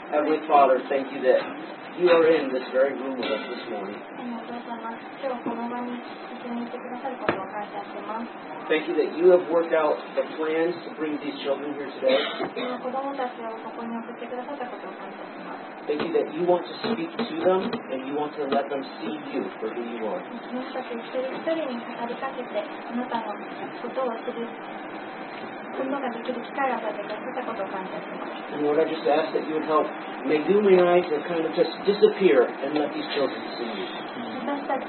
Heavenly Father, thank you that you are in this very room with us this morning. Thank you that you have worked out the plans to bring these children here today. Thank you that you want to speak to them and you want to let them see you for who you are. And Lord, I just ask that you would help Megumi to kind of just disappear and let these children see you. And thank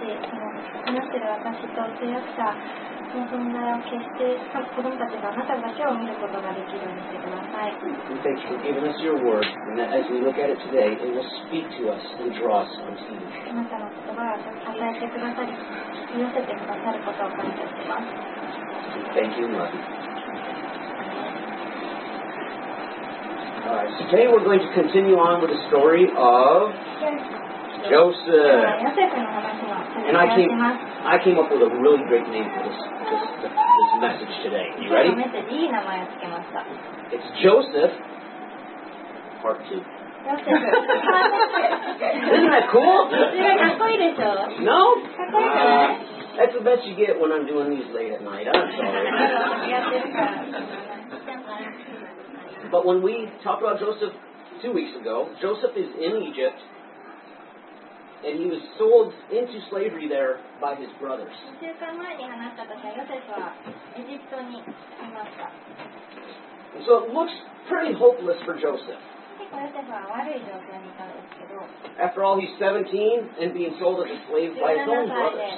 you for giving us your word, and that as we look at it today, it will speak to us and draw us unto you. Thank you, and love you. Alright, so today we're going to continue on with the story of Joseph. And I came up with a really great name for this message today. You ready? It's Joseph, Part 2. Isn't that cool? No? That's the best you get when I'm doing these late at night. I'm sorry. But when we talked about Joseph 2 weeks ago, Joseph is in Egypt, and he was sold into slavery there by his brothers. And so it looks pretty hopeless for Joseph. After all, he's 17 and being sold as a slave by his own brothers.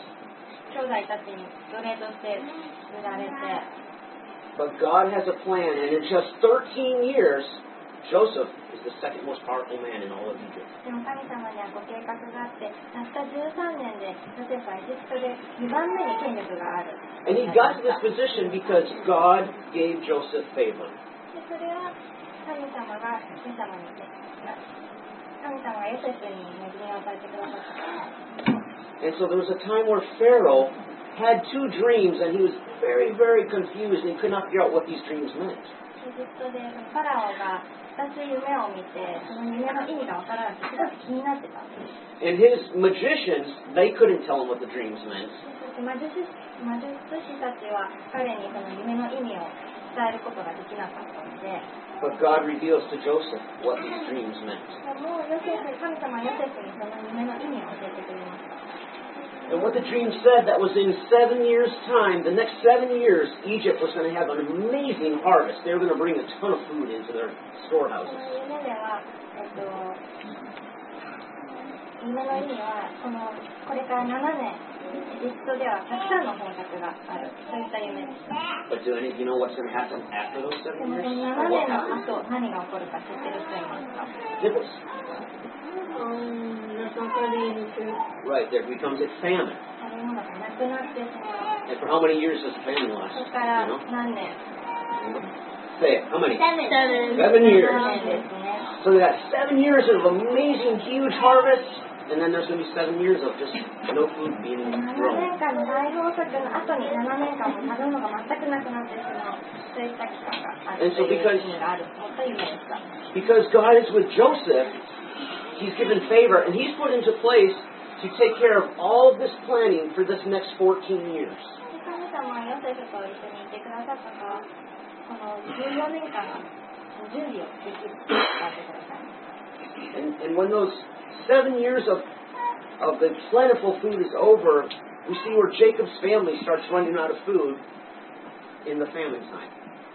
But God has a plan, and in just 13 years, Joseph is the second most powerful man in all of Egypt. And he got to this position because God gave Joseph favor. And so there was a time where Pharaoh had two dreams, and he was very, very confused and could not figure out what these dreams meant. And his magicians, they couldn't tell him what the dreams meant. But God reveals to Joseph what these dreams meant. And what the dream said, that was in 7 years' time, the next 7 years, Egypt was going to have an amazing harvest. They were going to bring a ton of food into their storehouses. But do any of you know what's going to happen after those 7 years? Nibbles. Right, there becomes a famine. And for how many years does the famine last? You know? Say it, how many? 7 years. So they got 7 years of amazing, huge harvest, and then there's going to be 7 years of just no food being grown. And so because God is with Joseph, he's given favor, and he's put into place to take care of all of this planning for this next 14 years. And when those 7 years of the plentiful food is over, we see where Jacob's family starts running out of food in the famine time.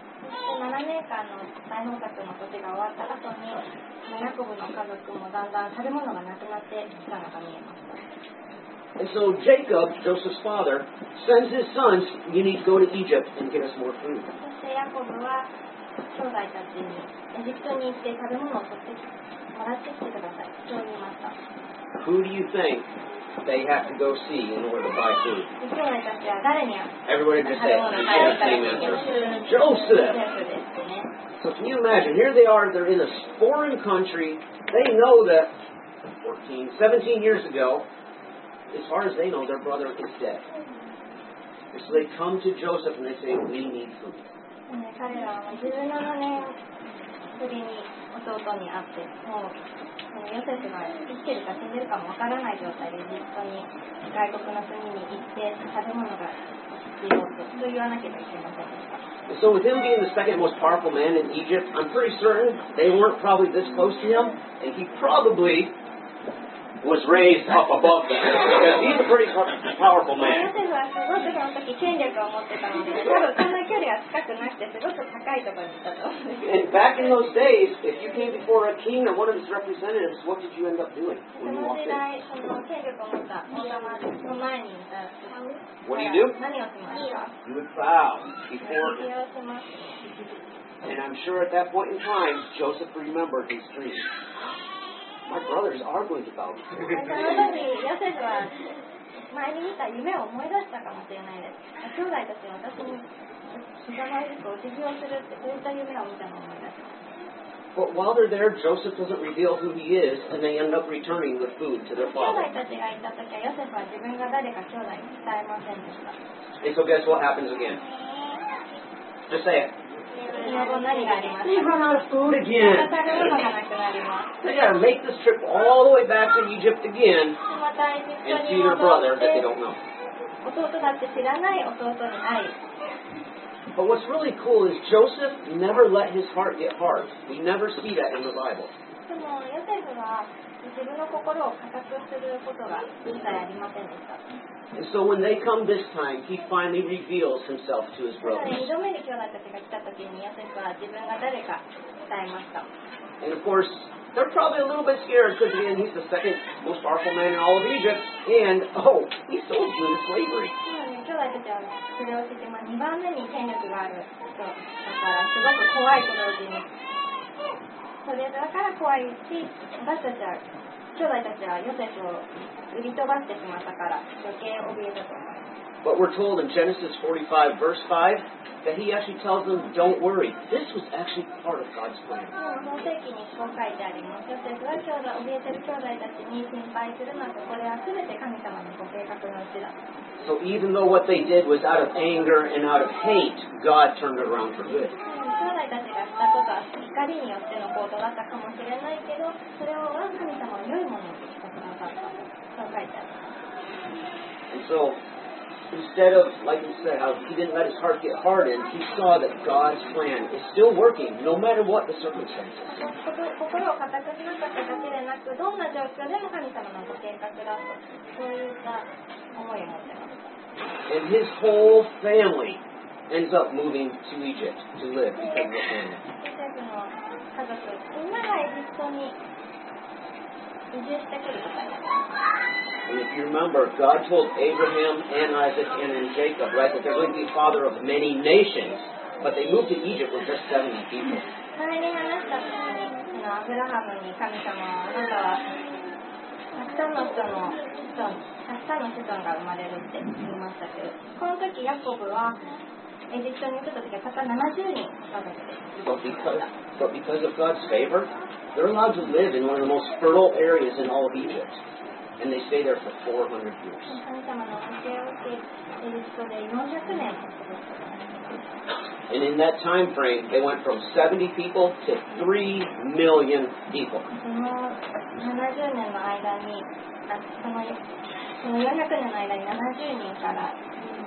And so Jacob, Joseph's father, sends his sons, you need to go to Egypt and get us more food. Who do you think they have to go see in order to buy food? Everybody just say same answer. Joseph. So can you imagine, here they are, they're in a foreign country, they know that 17 years ago, as far as they know, their brother is dead. And so they come to Joseph and they say, we need food. 弟に会って、もうヨセフが生きてるか死んでるかもわからない状態でエジプトに外国の国に行って食べ物が必要とそう言わなければいけませんでした。 So with him being the second most powerful man in Egypt, I'm pretty certain they weren't probably this close to him, and he probably was raised up above them because he's a pretty powerful man. ヨセフはすごくその時権力を持ってたので、多分そんな距離は近くなくてすごく高いところにいたと思うんです。 And back in those days, if you came before a king or one of his representatives, what did you end up doing そ when you の walked 時 in? 代、その権力を持った王様の前にいた What do you do? 何をしますか？ You would bow before 礼 him. をします。 And I'm sure at that point in time, Joseph remembered his dream. My brothers are going to bow before そ me. の時ヨセフは前に見た夢を思い出したかもしれないです。兄弟たちは私にひざまずくお辞儀をするってこういった夢を見たのを思い出した。 But while they're there, Joseph doesn't reveal who he is, and they end up returning the food to their 兄 father. 弟たちがいた時はヨセフは自分が誰か兄弟に伝えませんでした。 And so guess what happens again? Just say it. その後何があります They か？ run out of food ま again. た食べ物がなくなります。 They got to make this trip all the way back to Egypt again またエジプ and ト see に their 戻 brother っ that they て don't know. 弟だって知らない弟に会い、 But what's really cool is Joseph never let his heart get hard. We never see that in the Bible. でもヨセフは自分の心を固くすることが一切ありませんでした。 And so when they come this time, he finally reveals himself to his だから brothers. 2度目に兄弟たちが来た時にヨセフは自分が誰か伝えました。 And of course, they're probably a little bit scared because again, he's the second most powerful man in all of Egypt. And, oh, he sold you into slavery. 兄弟たちはそれを知って、2番目に権力がある人だからすごく怖いと同時に、それだから怖いし、私たちは兄弟たちはヨセフを売り飛ばしてしまったから余計怯えたと思います。 But we're told in Genesis 45, verse 5, that he actually tells them, don't worry. This was actually part of God's plan. 創世記にこう書いてあります。ヨセフが怯えてる兄弟たちに心配するのはこれは全て神様のご計画のうちだ。 So even though what they did was out of anger and out of hate, God turned it around for good. 兄弟たちがしたことは怒りによっての行動だったかもしれないけど、それを神様は良いものにしてくださった。そう書いてあります。 And so, instead of, like he said, how he didn't let his heart get hardened, he saw that God's plan is still working, no matter what the circumstances. 心を固くしなかっただけでなく、どんな状況でも神様のご計画だと、そういった思いを持っています。 And his whole family ends up moving to Egypt to live because of the family. ヨセフの家族、みんながエジプトに移住してくることになります。 And if you remember, God told Abraham and Isaac and then Jacob, right, that they're going to be father of many nations. But they moved to Egypt with just 70 people. 前に話した時に、アブラハムに神様は、あなたはたくさんの子孫が生まれるって言いましたけど、この時ヤコブはエジプトに来た時はたった70人家族です。 But because of God's favor, they're allowed to live in one of the most fertile areas in all of Egypt. And they stay there for 400 years. 神様の教えを受け、エジプトで400年過ごすことができました。 And in that time frame, they went from 70 people to 3 million people. その70年の間に、その400年の間に70人から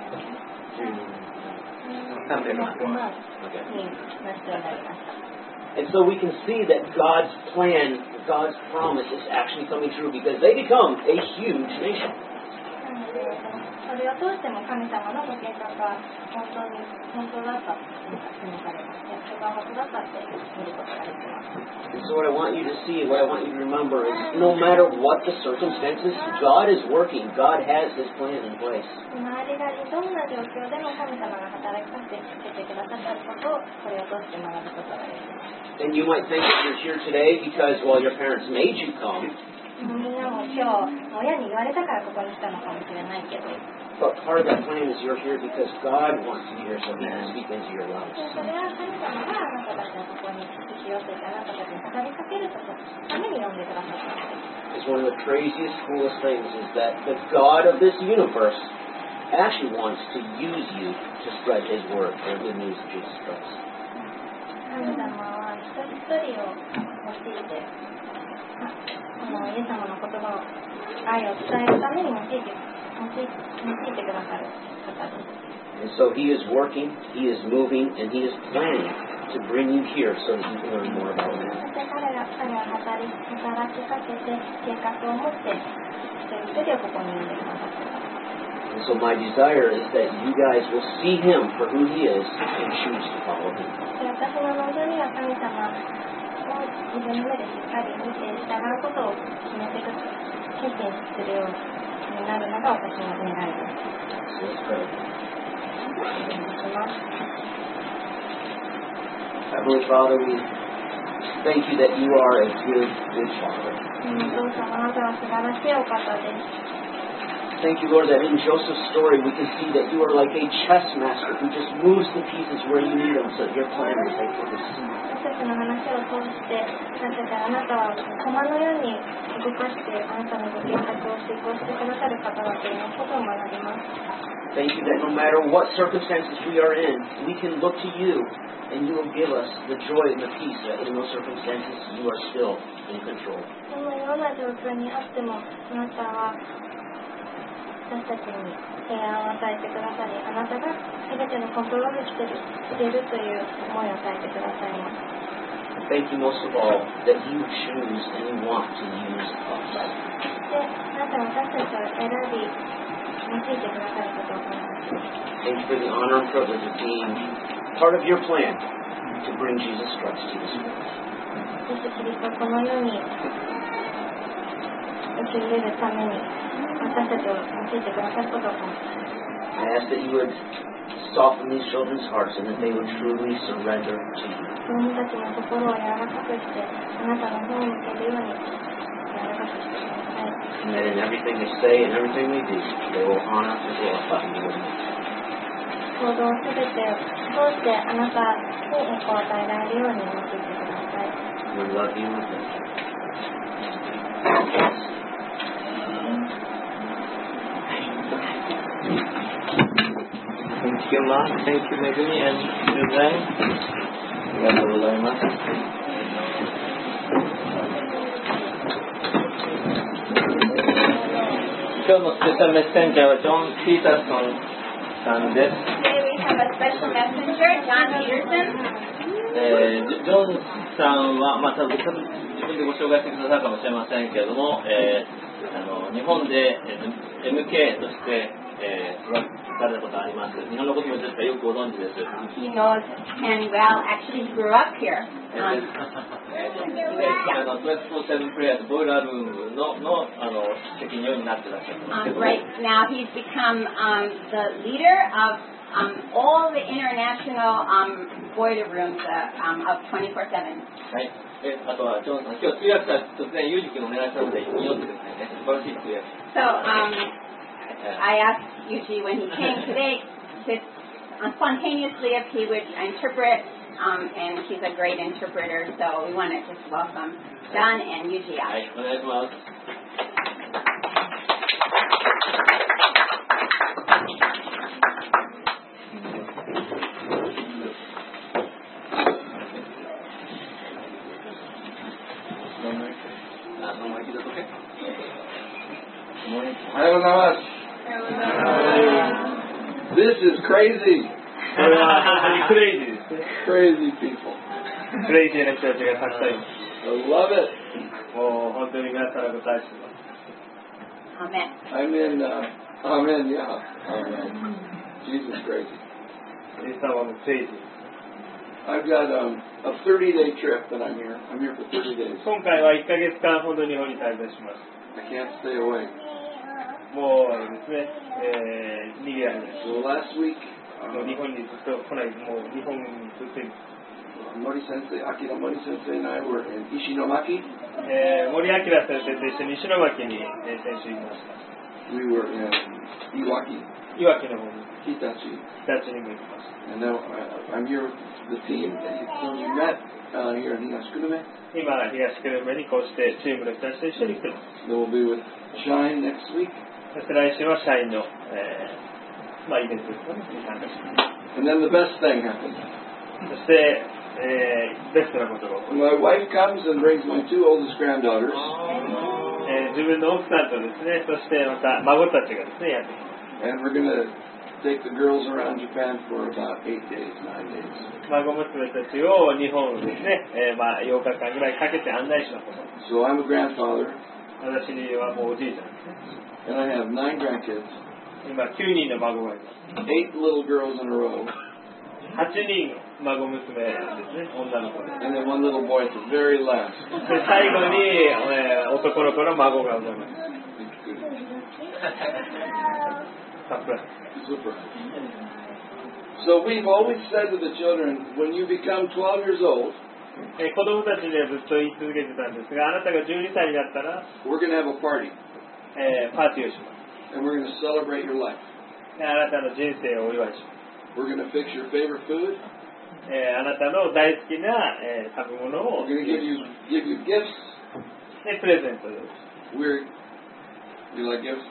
100万になっておられました。 And so we can see that God's plan, God's promise is actually coming true because they become a huge nation. それを通しても神様のご計画は本当だったと示されます。約束は本当だったって見ることができます。 And so what I want you to see, what I want you to remember is no matter what the circumstances, God is working. God has His plan in place. 周りがどんな状況でも神様が働きかけてくださったことをこれを通して学ぶことができます。 And you might think that you're here today because, well, your parents made you come. みんなも今日親に言われたからここに来たのかもしれないけど、 But part of that plan is you're here because God wants you here so He can speak into your lives. それは神様があなたたちのここに引き寄せてあなたたちに語りかけるために呼んでくださったのです。 It's one of the craziest, coolest things is that the God of this universe actually wants to use you to spread His word, the good news of Jesus Christ. 神様は一人一人をて、イエス様の言葉を愛を伝えるために用いてくださる方です。 And so he is working, he is moving, and he is planning to bring you here so that you can learn more about him. 彼は働きかけて計画を持って一人一人をここに呼んでくださった。 And so my desire is that you guys will see him for who he is and choose to follow him. 私の望みは神様を自分の目でしっかり見て従うことを決心するようになるのが私の願いです。 Heavenly Father, we thank you that you are a good Father. お父様、あなたは素晴らしいお方です。 Thank you, Lord, that in Joseph's story we can see that you are like a chess master who just moves the pieces where you need them so that your plan is able to succeed. 私たちの話を通して、あなたは駒のように動かしてあなたのご計画を遂行してくださる方だということを学びます。 Thank you that no matter what circumstances we are in, we can look to you and you will give us the joy and the peace that in those circumstances you are still in control. どのような状況にあっても、あなたは私たちに平安を与えてくださり、あなたが全てのコントロールしているという思いを与えてくださいます。 Thank you most of all that you choose and you want to use us. で、あなたは私たちを選び、用いてくださることを感謝します。 Thank you for the honor and privilege of being part of your plan to bring Jesus Christ to this world. そしてキリストをこの世に受け入れるために私たちを用いてくださることを感謝します。 I ask that you would soften these children's hearts and that they would truly surrender to you. 子供たちの心を柔らかくして、あなたの方に向けるように柔らかくしてください。 And that in everything they say and everything they do, they will honor and glorify you. 行動すべてを通してあなたに栄光を与えられるように用いてください。 We love you and thank you. Thank you, Ma. Thank you, Megumi and Suzanne. ありがとうございます。今日のスペシャルメッセンジャーはジョン・ピーターソンさんです。 Today we have a special messenger, John Peterson. ジョンさんは、多分自分でご紹介してくださるかもしれませんけれども、日本で MK として育たれたことがあります。日本のことも絶対よくご存知です。 He knows Japan well. Actually, he grew up here. 24/7 プレイヤーズボイラールームの責任になっていらっしゃいます。 Right now, he's become the leader of all the international boiler rooms of 24/7. はい。あとはジョンさん、今日通訳者突然ユージ君お願いしたので読んでくださいね。素晴らしい通訳。 So I asked Yuji when he came today to spontaneously if he would interpret, and he's a great interpreter. So we want to just welcome John and Yuji. はい、お願いします。 おはようございます。This is crazy. これは本当にクレイジーですね。 Crazy people. クレイジーな人たちがたくさんいます。 I love it. もう本当に皆さんのこと愛してます。 Amen. Amen, yeah. Amen. Jesus is crazy. イエス様もクレイジー。 I've got a 30-day trip that I'm here. I'm here for 30 days. 今回は1ヶ月間ほど日本に滞在します。 I can't stay away. もうですね、逃げられない。 So last week, もう日本にずっと来ない、もう日本にずっといる。 Mori Sensei, Akira Mori Sensei and I were in Ishinomaki. 森明先生と一緒に石巻に先週行きました。 We were in Iwaki. いわきの方に、 Hitachi. 日立にも行きました。 And now I'm here with the team that you met here in Higashikurume. 今、東久留米にこうしてチームの人たちと一緒に来ています。 Then we'll be with Shine next week. そして来週は社員の、イベントですね、参加します。 And then the best thing happened. そして、 ベストなことが起こる。 My wife comes and brings my 2 oldest granddaughters. 自分の奥さんとですね、そしてまた孫たちがですね、やってきます。 And we're going to take the girls around Japan for about 8 days, 9 days. 孫娘たちを日本をですね、8日間ぐらいかけて案内します。 So I'm a grandfather, 私はもうおじいちゃんですね。 and I have 9 grandkids, 今9人の孫がいます。 8 little girls in a row, 8人孫娘ですね、女の子で。 and then 1 little boy at the very last. で最後に、男の子の孫が生まれます。サプライズ。 Super. So we've always said to the children, when you become 12 years old, 子供たちにはずっと言い続けてたんですが、あなたが12歳になったら、 we're going to have a party, パーティーをします。 and we're going to celebrate your life. であなたの人生をお祝いします。 We're going to fix your favorite food. あなたの大好きな、食べ物を We're going to give you gifts. プレゼントです。 You like gifts?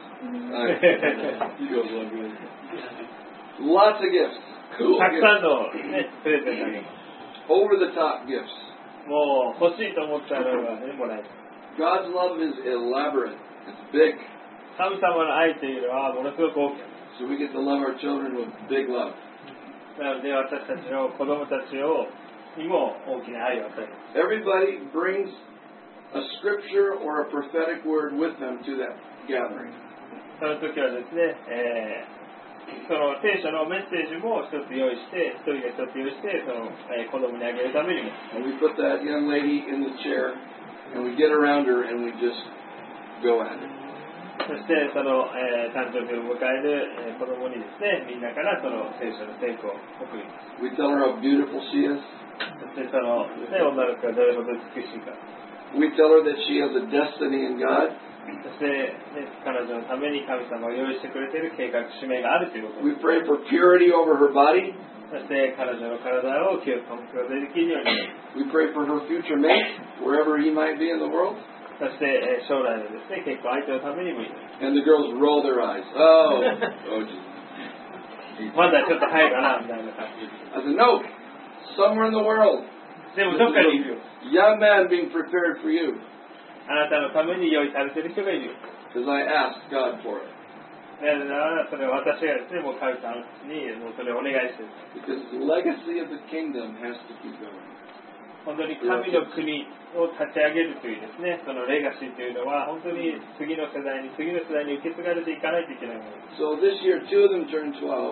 You guys love gifts. Lots of gifts. Cool たく gifts. さんの、ね、プレゼントあげます。 Over the top gifts. もう欲しいと思ったのが、ね、もらえる。 God's love is elaborate. It's big. 神様の愛というのはものすごく大きい。 So we get to love our children with big love. なので私たちの子供たちにも大きな愛を与える。 Everybody brings a scripture or a prophetic word with them to that gathering. その時はですね、その聖書のメッセージも一つ用意して、一人が一つ用意して、その、子供にあげるためにも。 And we put that young lady in the chair, and we get around her, and we just go at it. そしてその、誕生日を迎える、子供にですね、みんなからその聖書の聖句を送ります。 We tell her how beautiful she is. そしてその、ね、女の子がどれほど美しいか。 We tell her that she has a destiny in God. そして、ね、彼女のために神様が用意してくれている計画、使命があるということ We です。 pray for purity over her body. そして彼女の体を清く保つことができるように。 We pray for her future mate, wherever he might be in the world. そして、将来のですね、結婚相手のためにもいい。 And the girls roll their eyes. Oh, Jesus. まだちょっと早いかな、みたいな感じ。 I said, no, somewhere in the world. でもどっかにいるよ。 Young man being prepared for you. あなたのために用意されている人がいるよ。 Because I asked God for it. それは私がですね、もう神様にもうそれをお願いしている。 Because the legacy of the kingdom has to keep going. 本当に神の国を立ち上げるというですね、そのレガシーというのは本当に次の世代に受け継がれていかないといけないものです。 So this year, 2 of them turned 12.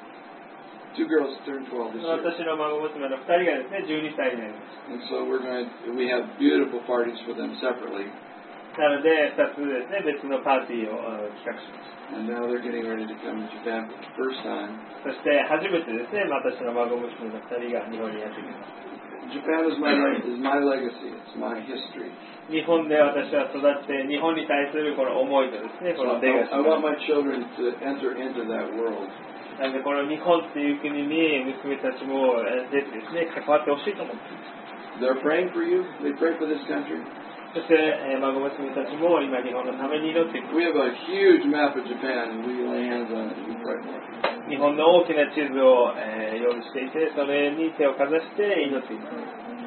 2 girls turned 12 this year. 私の孫娘の2人がですね、12歳になります。 And so we have beautiful parties for them separately. なので、2つですね、別のパーティーを企画しました。 And now they're getting ready to come to Japan for the first time. そして初めてですね、私の孫娘の2人が日本にやってきます。 Japan is my legacy. It's my history. 日本で私は育って日本に対するこの思いとですね、こ So のレガシ I ー。 want my children to enter into that world. なのでこの日本っていう国に娘たちも出てですね、関わってほしいと思っています。 They're praying for you. They pray for this country. そして、孫娘たちも今日本のために祈っています。 We have a huge map of Japan, and we lay hands on it and we pray for it. 日本の大きな地図を、用意していて、それに手をかざして祈っています。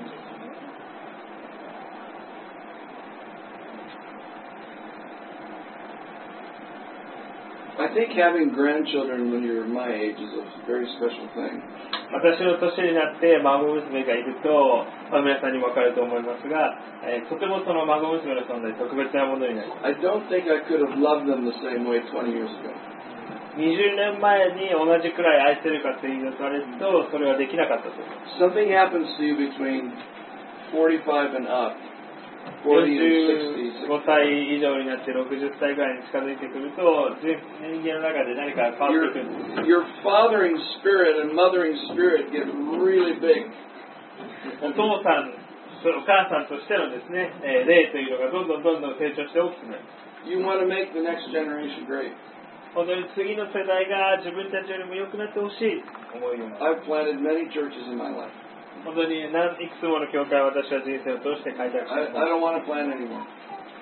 I think having grandchildren when you're my age is a very special thing. 私の年になって孫娘がいると、皆さんにも分かると思いますが、とてもその孫娘の存在特別なものになります。 I don't think I could have loved them the same way 20 years ago. 20年前に同じくらい愛せるかと言われると、それはできなかったと思います。 Something happens to you between 45 and up. 40 and 60. 45歳以上になって60歳ぐらいに近づいてくると、人間の中で何か変わってくるんです。 Your fathering spirit and mothering spirit get really big. お父さん、お母さんとしてのですね、霊というのがどんどん成長して大きくなります。 You want to make the next generation great. 本当に次の世代が自分たちよりも良くなってほしいと思うような。 I've planted many churches in my life. 本当にいくつもの教会を私は人生を通して開拓しま I した。 don't want to plant anymore.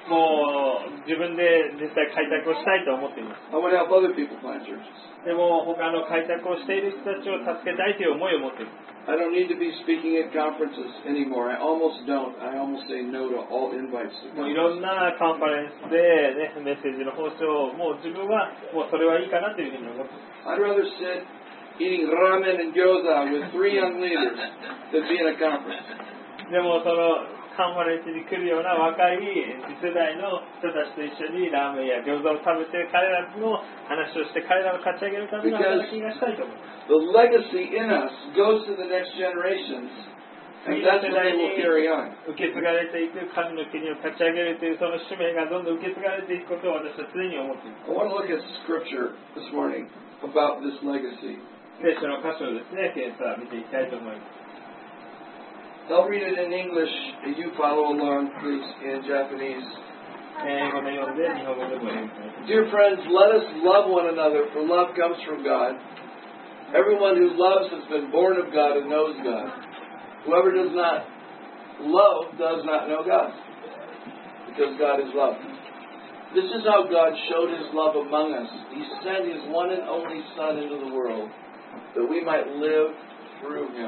もう自分で実際開拓をしたいと思っています。 I want to help other people plant churches. でも他の開拓をしている人たちを助けたいという思いを持っています。 I don't need to be speaking at conferences anymore. I almost don't. I almost say no to all invites. もういろんなカンファレンスで、ね、メッセージの放送をもう自分はもうそれはいいかなというふうに思っています。 I'd rather sit eating ramen and gyoza with 3 young leaders than be in a conference. でもそのカンファレンスに来るような若い次世代の人たちと一緒にラーメンや餃子を食べて彼らの話をして彼らを勝ち上げるための働きがしたいと思います。 The legacy in us goes to the next generations, and that's what they will carry on. 受け継がれていく神の国を立ち上げるというその使命がどんどん受け継がれていくことを私は常に思っています。 I want to look at scripture this morning about this legacy. 聖書の箇所をですね、今朝見ていきたいと思います。 I'll read it in English, and you follow along, please, in Japanese. 英語で読んで日本語でも読みます。 Dear friends, let us love one another, for love comes from God. Everyone who loves has been born of God and knows God. Whoever does not love does not know God, because God is love. This is how God showed His love among us. He sent His one and only Son into the world, that we might live through Him.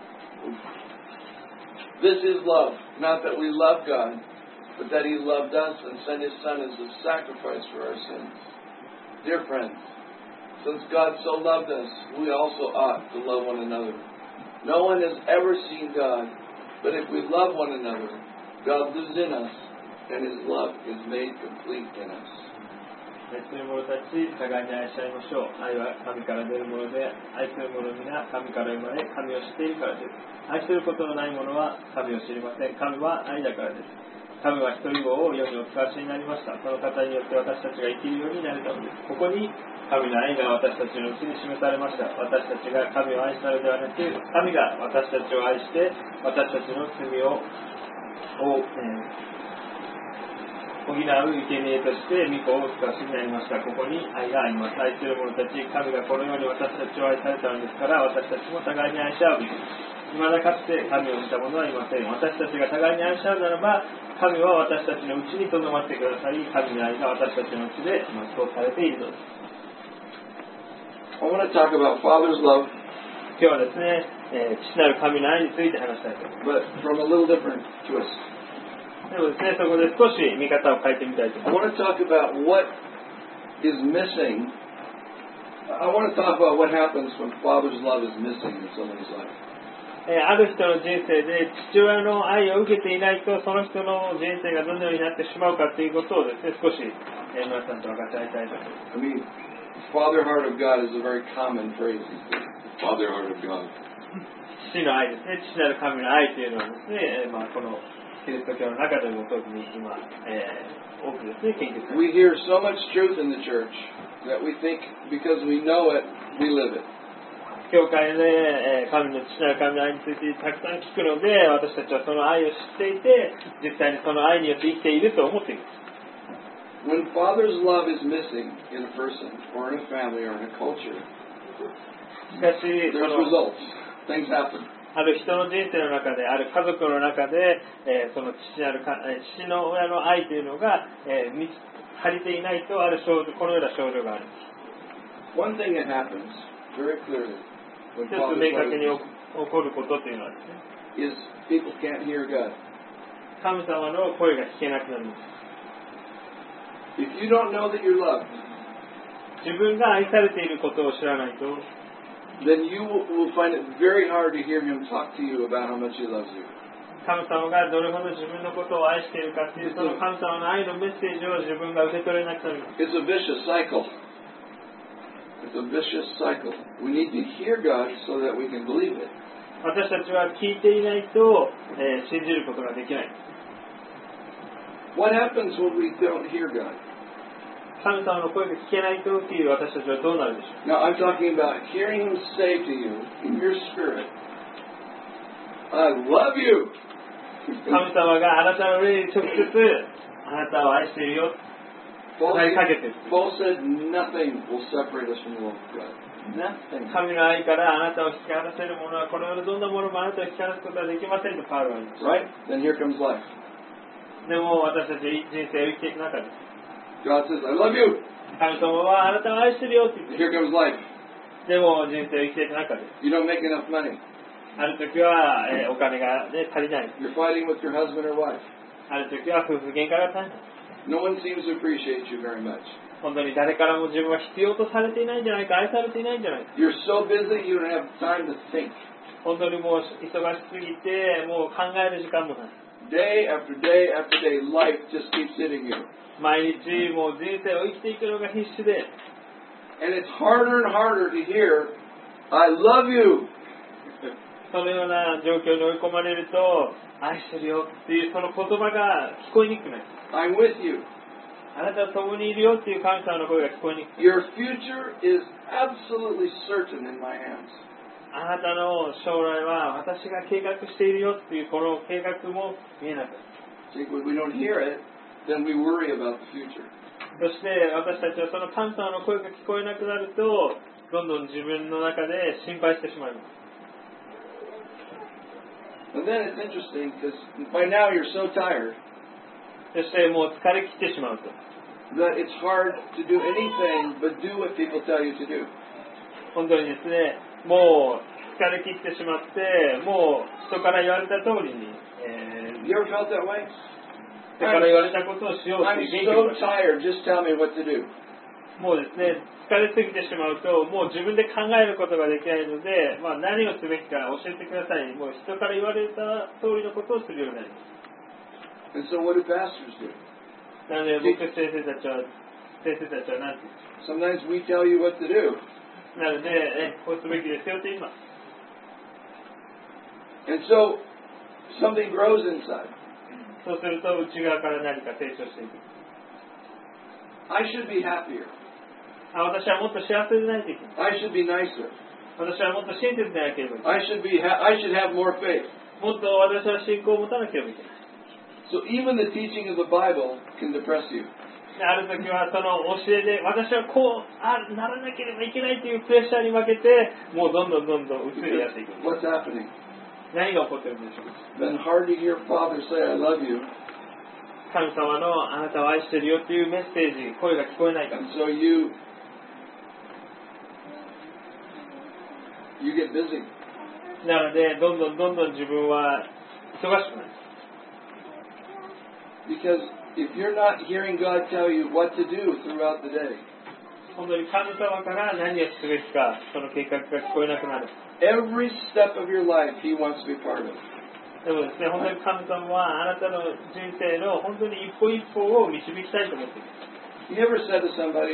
This is love, not that we love God, but that He loved us and sent His Son as a sacrifice for our sins. Dear friends, since God so loved us, we also ought to love one another. No one has ever seen God, but if we love one another, God lives in us, and His love is made complete in us. 愛する者たち、互いに愛し合いましょう。愛は神から出るもので、愛する者皆、神から生まれ、神を知っているからです。愛することのない者は神を知りません。神は愛だからです。神は一人子を世にお使わしになりました。その方によって私たちが生きるようになるためです。ここに神の愛が私たちのうちに示されました。私たちが神を愛したのではなく、神が私たちを愛して、私たちの罪を補う生贄として御子をお使わしになりました。ここに愛があります。愛する者たち、神がこのように私たちを愛されたのですから、私たちも互いに愛し合うべきです。未だかつて神をした者はいません。私たちが互いに愛し合うならば、神は私たちのうちに留まってくださり、神の愛が私たちのうちで全うされているのです。 I want to talk about Father's love, 今日はですね、父なる神の愛について話したいと思います。 but from a little different twist. でもですね、そこで少し見方を変えてみたいと思います。 I want to talk about what is missing. I want to talk about what happens when Father's love is missing in someone's life. ある人の人生で父親の愛を受けていないとその人の人生がどのようになってしまうかということをですね少し皆さんと分かち合いたいと思います。 I mean, Father heart of God is a very common phrase. Father heart of God. 父の愛ですね。父なる神の愛というのはですね、このキリスト教の中でも特に今、多くですね研究されています。 We hear so much truth in the church that we think because we know it, we live it. 教会で、神の父なる神の愛についてたくさん聞くので、私たちはその愛を知っていて、実際にその愛によって生きていると思っています。 When Father's love is missing in a person or in a family or in a culture, しかし、 there's results. Things happen. ある人の人生の中で、ある家族の中で、その父の親の愛というのが、足りていないと、ある症状、このような症状がある。 One thing that happens very clearly when 一つ Father's 明確に love 起こることというのはですね、 is people can't hear God. 神様の声が聞けなくなります。 If you don't know that you're loved, 自分が愛されていることを知らないと、 then you will find it very hard to hear Him talk to you about how much He loves you. 神様がどれほど自分のことを愛しているかというその神様の愛のメッセージを自分が受け取れなくなります。 It's a vicious cycle. It's a vicious cycle. We need to hear God so that we can believe it. 私たちは聞いていないと、信じることができない。 What happens when we don't hear God? 神様の声が聞けないとき私たちはどうなるでしょう。 Now I'm talking about hearing Him say to you in your spirit, I love you. 神様があなたの上に直接あなたを愛しているよ。 Paul 語りかけている。 said nothing will separate us from the love of God. Nothing. 神の愛からあなたを引き離せるものはこの世のどんなものもあなたを引き離すことはできませんとパウロは言います。 Right? Then here comes life. でも私たち人生を生きていく中で God says, I love you. 神様はあなたを愛してるよって言って Here comes life. でも人生を生きていく中で You don't make enough money. ある時は、お金が、ね、足りない You're fighting with your husband or wife. ある時は夫婦喧嘩が絶えない No one seems to appreciate you very much. 本当に誰からも自分は必要とされていないんじゃないか愛されていないんじゃないか You're so busy you don't have time to think. 本当にもう忙しすぎてもう考える時間もない Day after day after day, life just keeps hitting you. 毎日もう人生を生きていくのが必死で And it's harder and harder to hear, I love you. そのような状況に追い込まれると愛してるよっていうその言葉が聞こえにくくなる I'm with you. あなたと共にいるよっていう神様の声が聞こえにくく Your future is absolutely certain in my hands. あなたの将来は私が計画しているよっていうこの計画も見えなくなる See, when we don't hear it, then we worry about the future. そして私たちはその神様の声が聞こえなくなるとどんどん自分の中で心配してしまいます And then it's interesting because by now you're so tired そしてもう疲れ切ってしまうと that it's hard to do anything but do what people tell you to do. 本当にですねもう疲れ切ってしまってもう人から言われた通りに、 You ever felt that way? 人から言われたことをしようと I'm いう元気 so tired, just tell me what to do. もうですね疲れすぎてしまうともう自分で考えることができないので、何をすべきか教えてくださいもう人から言われた通りのことをするようになります And so what do pastors do? なので僕先生たちは何て言うんですか Sometimes we tell you what to do. なので、こうすべきですよって言います And so something grows inside. そうすると内側から何か成長していく I should be happier. 私はもっと幸せでないといけない I should be nicer. 私はもっと親切でなければいけない I should have more faith. もっと私は信仰を持たなければいけない So even the teaching of the Bible can depress you. ある時はその教えで私はこうならなければいけないというプレッシャーに負けてもうどんどん移りやっていく What's happening? 何が起こってるんでしょうか Then hard to hear Father say, I love you. 神様のあなたを愛してるよというメッセージ声が聞こえないから And so you get busy. なのでどんどん自分は忙しくなる Because if you're not hearing God tell you what to do throughout the day, 本当に神様から何をすべきかその計画が聞こえなくなる every step of your life He wants to be part of. でもですね本当に神様はあなたの人生の本当に一歩一歩を導きたいと思っています You ever said to somebody,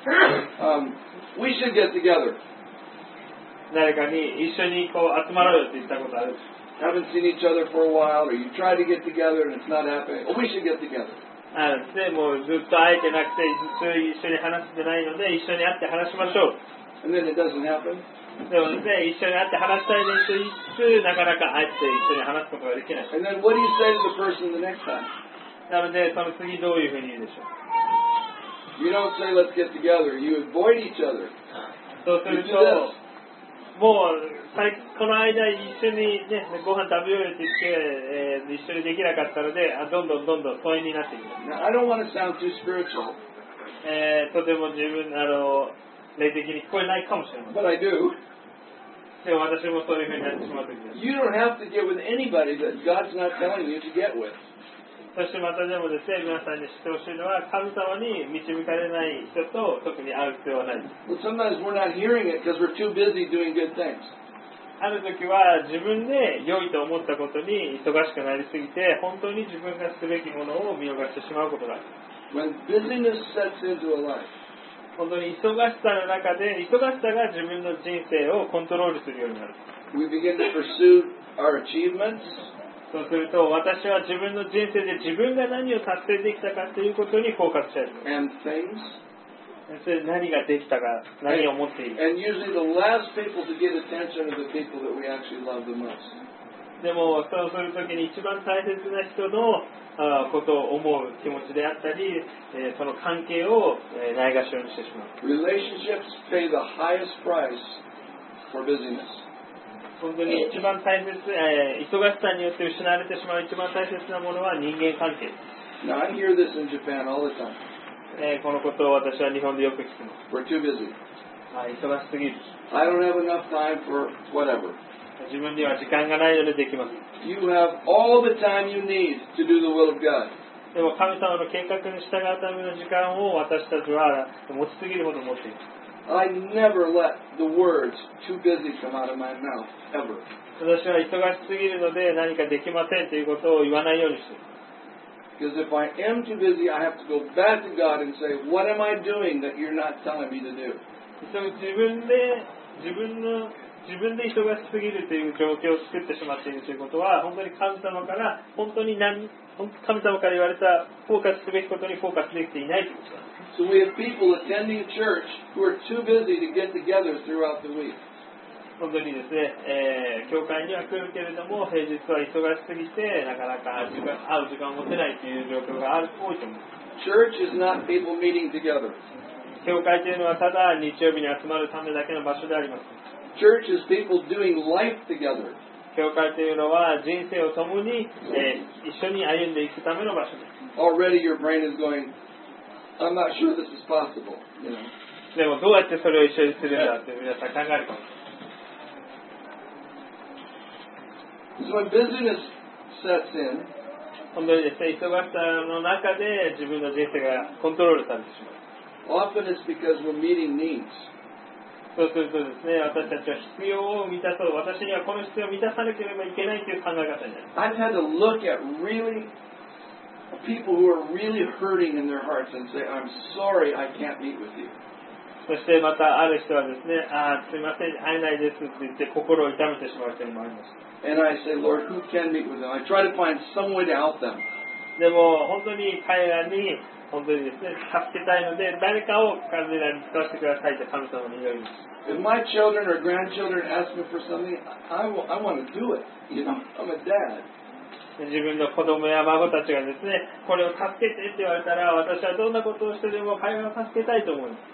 we should get together. 誰かに一緒にこう集まろうよって言ったことある Haven't seen each other for a while, or you try to get together and it's not happening. Oh, we should get together. でもうずっと会えてなくてずっと一緒に話してないので一緒に会って話しましょう And then it doesn't happen. でもですね一緒に会って話したいですと言いつつなかなか会って一緒に話すことができない And then what do you say to the person the next time? なのでその次どういうふうに言うでしょう You don't say, let's get together. You avoid each other. そうする You と do this. もうこの間一緒に、ね、ご飯食べようよって言って、一緒にできなかったのでどんどん疎遠になっていきます Now, I don't want to sound too spiritual, とても自分霊的に聞こえないかもしれません but I do. でも私もそういうふうになってしまうときです You don't have to get with anybody that God's not telling you to get with. そしてまたでもですね皆さんに知ってほしいのは神様に導かれない人と特に会う必要はない But sometimes we're not hearing it because we're too busy doing good things. ある時は自分で良いと思ったことに忙しくなりすぎて本当に自分がすべきものを見逃してしまうことがある When busyness sets into a life, 本当に忙しさの中で忙しさが自分の人生をコントロールするようになる we begin to pursue our achievements, そうすると私は自分の人生で自分が何を達成できたかということにフォーカスし始める and things. それ何ができたか何を持っている And usually the last people to get attention are the people that we actually love the most. でもそうするときに一番大切な人のことを思う気持ちであったり、その関係をないがしろにしてしまう Relationships pay the highest price for busyness. 本当に一番大切、忙しさによって失われてしまう一番大切なものは人間関係です Now I hear this in Japan all the time. このことを私は日本でよく聞きます。 We're too busy. 忙しすぎる。 I don't have enough time for whatever. 自分には時間がないのでできます。 You have all the time you need to do the will of God. でも神様の計画に従うための時間を私たちは持ちすぎるほど持っている。 I never let the words too busy come out of my mouth, ever. 私は忙しすぎるので何かできませんということを言わないようにしている。 Because if I am too busy, I have to go back to God and say, what am I doing that you're not telling me to do? 自分で忙しすぎるという状況を作ってしまっているということは、本当に神様から言われたフォーカスすべきことにフォーカスできていないということなんです。 So we have people attending church who are too busy to get together throughout the week. 本当にですね、教会には来るけれども、平日は忙しすぎて、なかなか会う時間を持てないという状況が多いと思います。 Church is not people meeting together. 教会というのはただ日曜日に集まるためだけの場所であります。 Church is people doing life together. 教会というのは人生を共に、一緒に歩んでいくための場所です。 Already your brain is going, I'm not sure this is possible. You know? でもどうやってそれを一緒にするんだって皆さん考えるかもしれない。 So when busyness sets in, 本当にですね、忙しさの中で自分の人生がコントロールされてしまう。 often it's because we're meeting needs. そうするとですね、私たちは必要を満たそう、私にはこの必要を満たさなければいけないという考え方になります。 I've had to look at really people who are really hurting in their hearts and say, I'm sorry I can't meet with you. そしてまたある人はですね、すいません、会えないですって言って心を痛めてしまう人もあります。 And I say, Lord, who can meet with them? I try to find some way to help them. でも本当に彼らに本当にですね、助けたいので誰かを彼らに使わせてくださいと神様に祈ります。 If my children or grandchildren ask me for something, I want to do it. You know, I'm a dad. 自分の子供や孫たちがですね、これを助けてって言われたら、私はどんなことをしてでも彼らを助けたいと思います。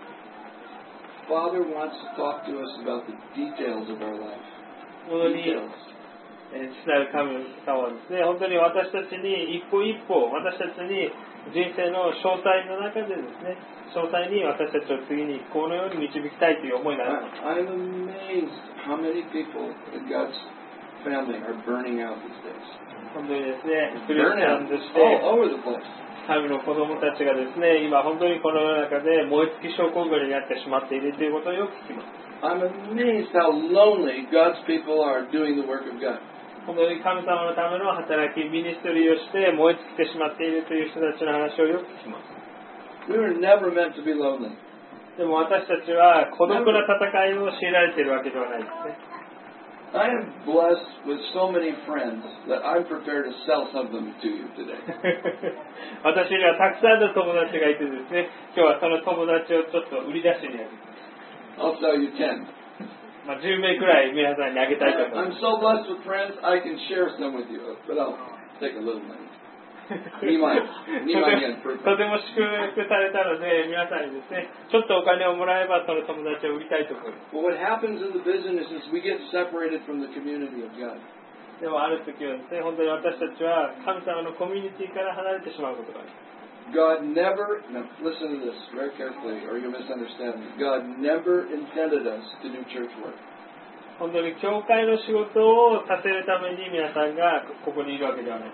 Father wants to talk to us about the details of our life. 本当に父なる神様はですね、本当に私たちに一歩一歩、私たちに人生の詳細の中でですね、詳細に私たちを次にこのように導きたいという思いがあります。 I'm amazed how many people in God's family are burning out these days. 本当にですね、クリスチャンとして、 all over the place. 神の子供たちがですね、今本当にこの世の中で燃え尽き症候群になってしまっているということをよく聞きます。 I'm amazed how lonely God's people are doing the work of God. 本当に神様のための働き、ミニストリーをして燃え尽きてしまっているという人たちの話をよく聞きます。 We were never meant to be lonely. でも私たちは孤独な戦いを強いられているわけではないですね。 I am blessed with so many friends that I'm prepared to sell some of them to you today. 私にはたくさんの友達がいてですね、今日はその友達をちょっと売り出しにあげます。 I'll sell you 10. 10名くらい皆さんにあげたいと思います。 I'm so blessed with friends, I can share some with you, but I'll take a little money. とても祝福されたので、皆さんにですね、ちょっとお金をもらえばその友達を売りたいと思います。 But what happens in the business is we get separated from the community of God. でもある時はですね、本当に私たちは神様のコミュニティから離れてしまうことがあります。 God never, now listen to this very carefully or you'll misunderstand me. God never intended us to do church work. 本当に教会の仕事をさせるために皆さんがここにいるわけではない。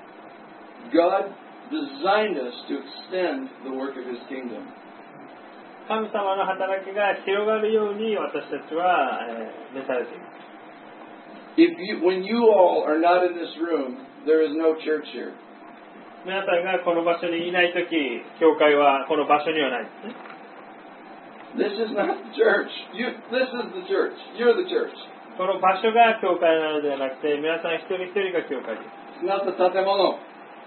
God designed us to extend the work of His kingdom. 神様の働きが広がるように私たちは召されています。 When you all are not in this room, there is no church here. 皆さんがこの場所にいないとき、教会はこの場所にはないですね。 This is not the church. This is the church. You're the church. この場所が教会なのではなくて、皆さん一人一人が教会です。 It's not the 建物.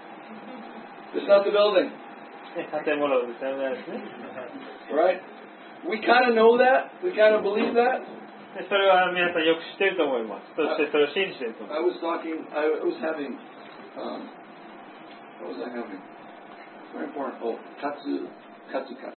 It's not the building. 建物ですね。 Right? We kind of know that. We kind of believe that. それは皆さんよく知っていると思います。そしてそれを信じていると思います。 I was having, what was I having? Very important. Oh, katsu.